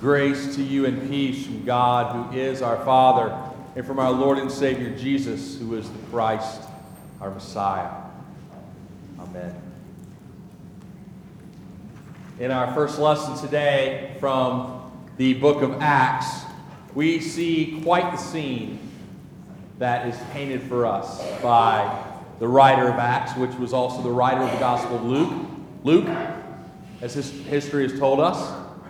Grace to you and peace from God, who is our Father, and from our Lord and Savior Jesus, who is the Christ, our Messiah. Amen. In our first lesson today from the book of Acts, we see quite the scene that is painted for us by the writer of Acts, which was also the writer of the Gospel of Luke, as his history has told us.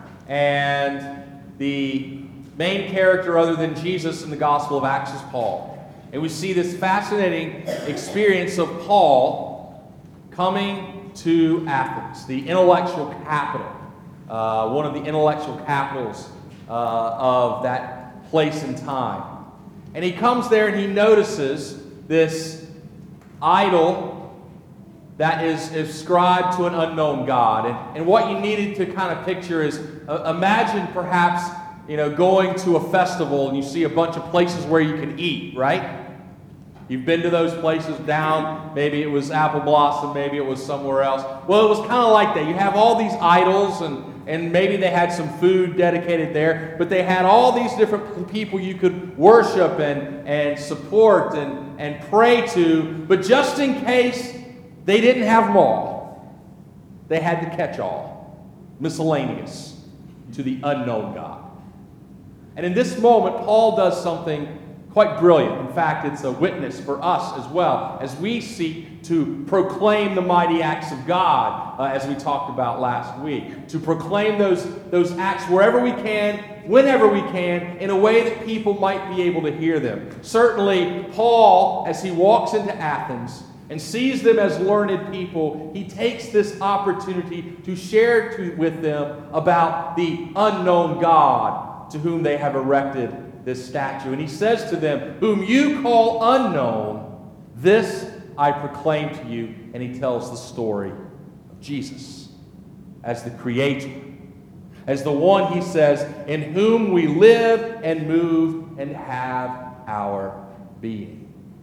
And the main character other than Jesus in the Gospel of Acts is Paul. And we see this fascinating experience of Paul coming to Athens, the intellectual capital, one of the intellectual capitals of that place and time. And he comes there and he notices this idol that is ascribed to an unknown God. And what you needed to kind of picture is, imagine perhaps, going to a festival and you see a bunch of places where you can eat, right? You've been to those places down, maybe it was Apple Blossom, maybe it was somewhere else. Well, it was kind of like that. You have all these idols, and maybe they had some food dedicated there, but they had all these different people you could worship and support and pray to, but just in case they didn't have them all, they had the catch-all, miscellaneous, to the unknown God. And in this moment, Paul does something quite brilliant. In fact, it's a witness for us as well, as we seek to proclaim the mighty acts of God, as we talked about last week. To proclaim those acts wherever we can, whenever we can, in a way that people might be able to hear them. Certainly, Paul, as he walks into Athens and sees them as learned people, he takes this opportunity to share with them about the unknown God to whom they have erected this statue. And he says to them, "Whom you call unknown, this I proclaim to you." And he tells the story of Jesus as the Creator, as the one, he says, in whom we live and move and have our being.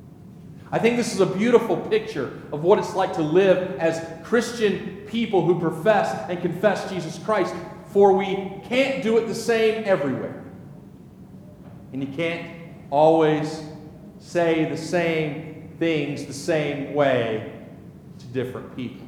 I think this is a beautiful picture of what it's like to live as Christian people who profess and confess Jesus Christ, for we can't do it the same everywhere. And you can't always say the same things the same way to different people.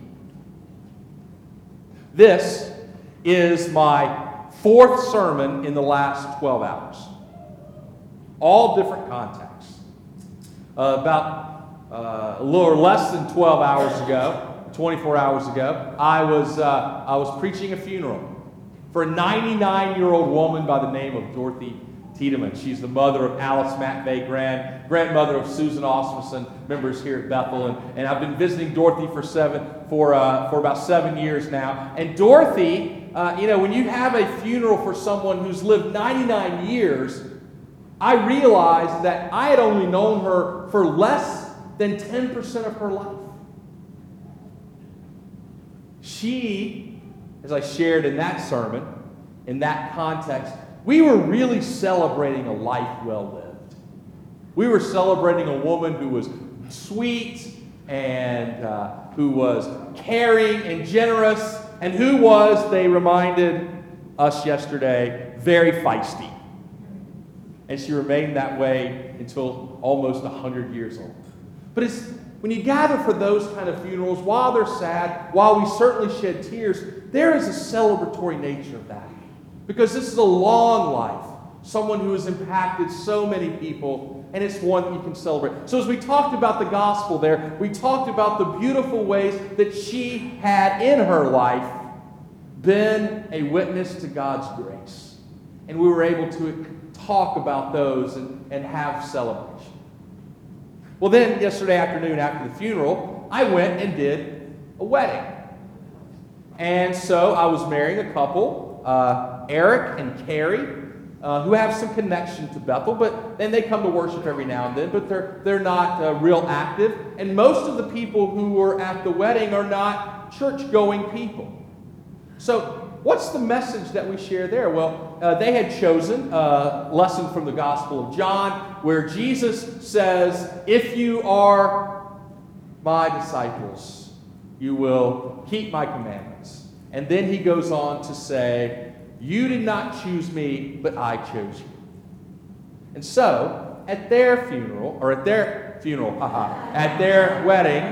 This is my fourth sermon in the last 12 hours. All different contexts. About a little or less than 12 hours ago, 24 hours ago, I was preaching a funeral for a 99-year-old woman by the name of Dorothy Tiedemann. She's the mother of Alice McVeigh, grandmother of Susan Osmondson, members here at Bethel, and I've been visiting Dorothy for about 7 years now. And Dorothy, when you have a funeral for someone who's lived 99 years, I realized that I had only known her for less than 10% of her life. She, as I shared in that sermon, in that context, we were really celebrating a life well lived. We were celebrating a woman who was sweet and who was caring and generous, and who was, they reminded us yesterday, very feisty. And she remained that way until almost 100 years old. But it's when you gather for those kind of funerals, while they're sad, while we certainly shed tears, there is a celebratory nature of that. Because this is a long life, someone who has impacted so many people, and it's one that you can celebrate. So as we talked about the gospel there, we talked about the beautiful ways that she had in her life been a witness to God's grace. And we were able to talk about those and have celebration. Well, then, yesterday afternoon after the funeral, I went and did a wedding. And so I was marrying a couple, Eric and Carrie, who have some connection to Bethel, and they come to worship every now and then, but they're not real active. And most of the people who were at the wedding are not church-going people. So what's the message that we share there? Well, they had chosen a lesson from the Gospel of John, where Jesus says, "If you are my disciples, you will keep my commandments." And then he goes on to say, You did not choose me, but I chose you. And so, at their funeral, at their wedding,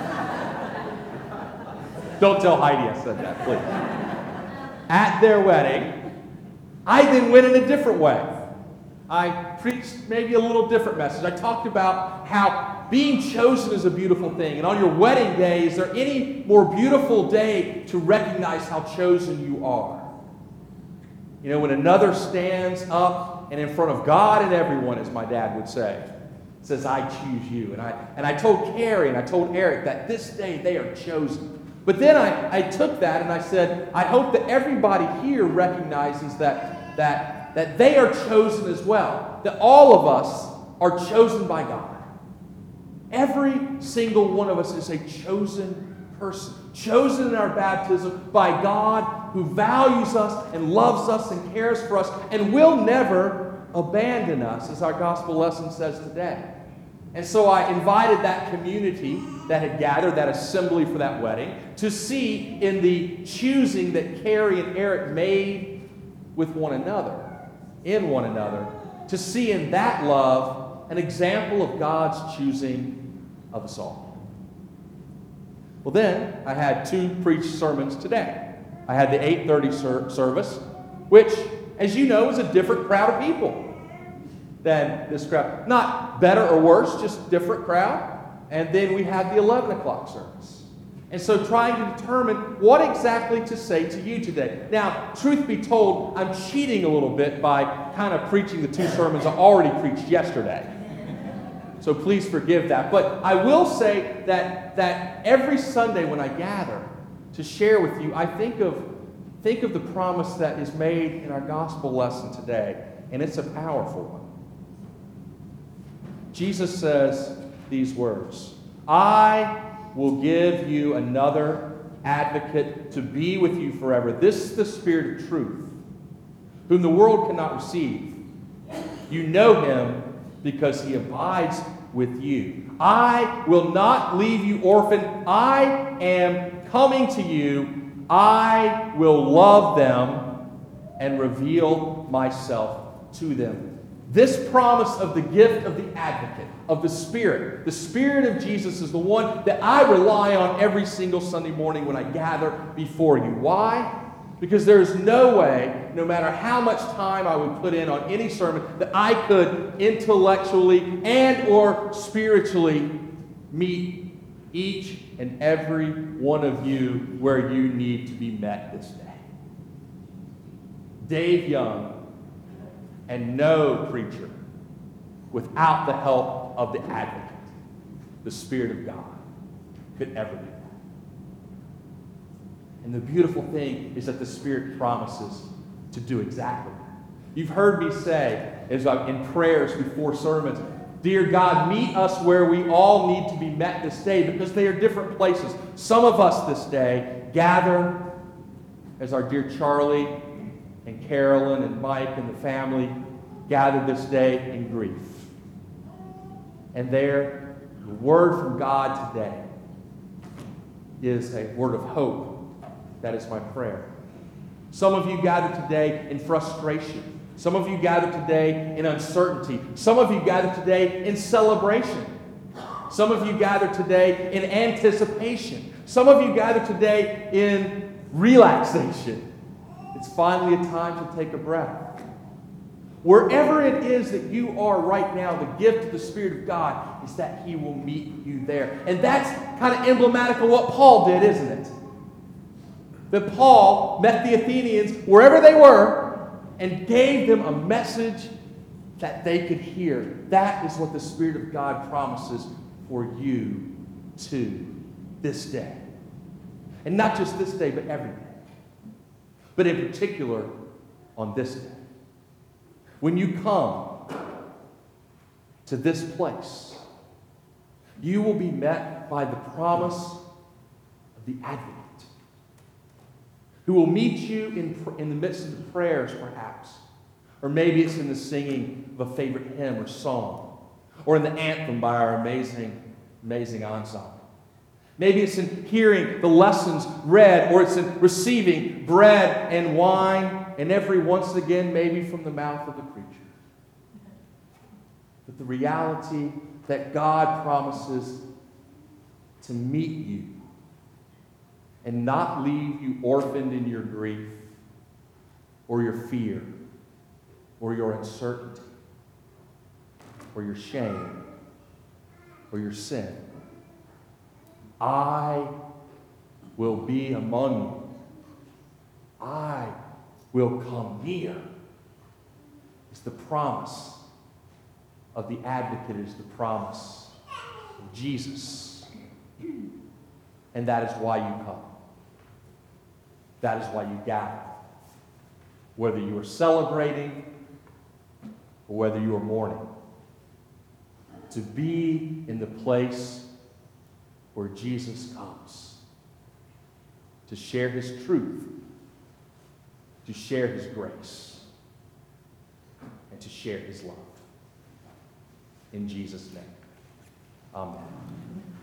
don't tell Heidi I said that, please. At their wedding, I then went in a different way. I preached maybe a little different message. I talked about how being chosen is a beautiful thing. And on your wedding day, is there any more beautiful day to recognize how chosen you are? You know, when another stands up and in front of God and everyone, as my dad would say, says, I choose you. And I told Carrie and I told Eric that this day they are chosen. But then I took that and I said, I hope that everybody here recognizes that they are chosen as well. That all of us are chosen by God. Every single one of us is a chosen person. Chosen in our baptism by God, who values us and loves us and cares for us and will never abandon us, as our gospel lesson says today. And so I invited that community that had gathered, that assembly for that wedding, to see in the choosing that Carrie and Eric made with one another, in one another, to see in that love an example of God's choosing of us all. Well, then I had 2 preached sermons today. I had the 8:30 service, which, as you know, is a different crowd of people than this crowd. Not better or worse, just different crowd. And then we had the 11 o'clock service. And so trying to determine what exactly to say to you today. Now, truth be told, I'm cheating a little bit by kind of preaching the 2 sermons I already preached yesterday. So please forgive that. But I will say that every Sunday when I gather to share with you, I think of the promise that is made in our gospel lesson today. And it's a powerful one. Jesus says these words, I will give you another advocate to be with you forever. This is the Spirit of truth, whom the world cannot receive. You know him because he abides with you. I will not leave you orphaned. I am coming to you. I will love them and reveal myself to them. This promise of the gift of the advocate, of the Spirit of Jesus is the one that I rely on every single Sunday morning when I gather before you. Why? Because there is no way, no matter how much time I would put in on any sermon, that I could intellectually and or spiritually meet each and every one of you where you need to be met this day. Dave Young and no preacher, without the help of the advocate, the Spirit of God, could ever do that. And the beautiful thing is that the Spirit promises to do exactly that. You've heard me say, as in prayers before sermons, dear God, meet us where we all need to be met this day, because they are different places. Some of us this day gather as our dear Charlie and Carolyn and Mike and the family gathered this day in grief. And there, the word from God today is a word of hope. That is my prayer. Some of you gathered today in frustration. Some of you gathered today in uncertainty. Some of you gathered today in celebration. Some of you gathered today in anticipation. Some of you gathered today in relaxation. It's finally a time to take a breath. Wherever it is that you are right now, the gift of the Spirit of God is that He will meet you there. And that's kind of emblematic of what Paul did, isn't it? That Paul met the Athenians wherever they were and gave them a message that they could hear. That is what the Spirit of God promises for you too this day. And not just this day, but every day. But in particular, on this day. When you come to this place, you will be met by the promise of the advocate, who will meet you in the midst of the prayers, perhaps. Or maybe it's in the singing of a favorite hymn or song, or in the anthem by our amazing ensemble. Maybe it's in hearing the lessons read, or it's in receiving bread and wine, and every once again, maybe from the mouth of the preacher. But the reality that God promises to meet you and not leave you orphaned in your grief or your fear or your uncertainty or your shame or your sin. I will be among you. I will come near. It's the promise of the advocate, is the promise of Jesus. And that is why you come. That is why you gather. Whether you are celebrating or whether you are mourning. To be in the place where Jesus comes. To share his truth. To share his grace. And to share his love. In Jesus' name. Amen.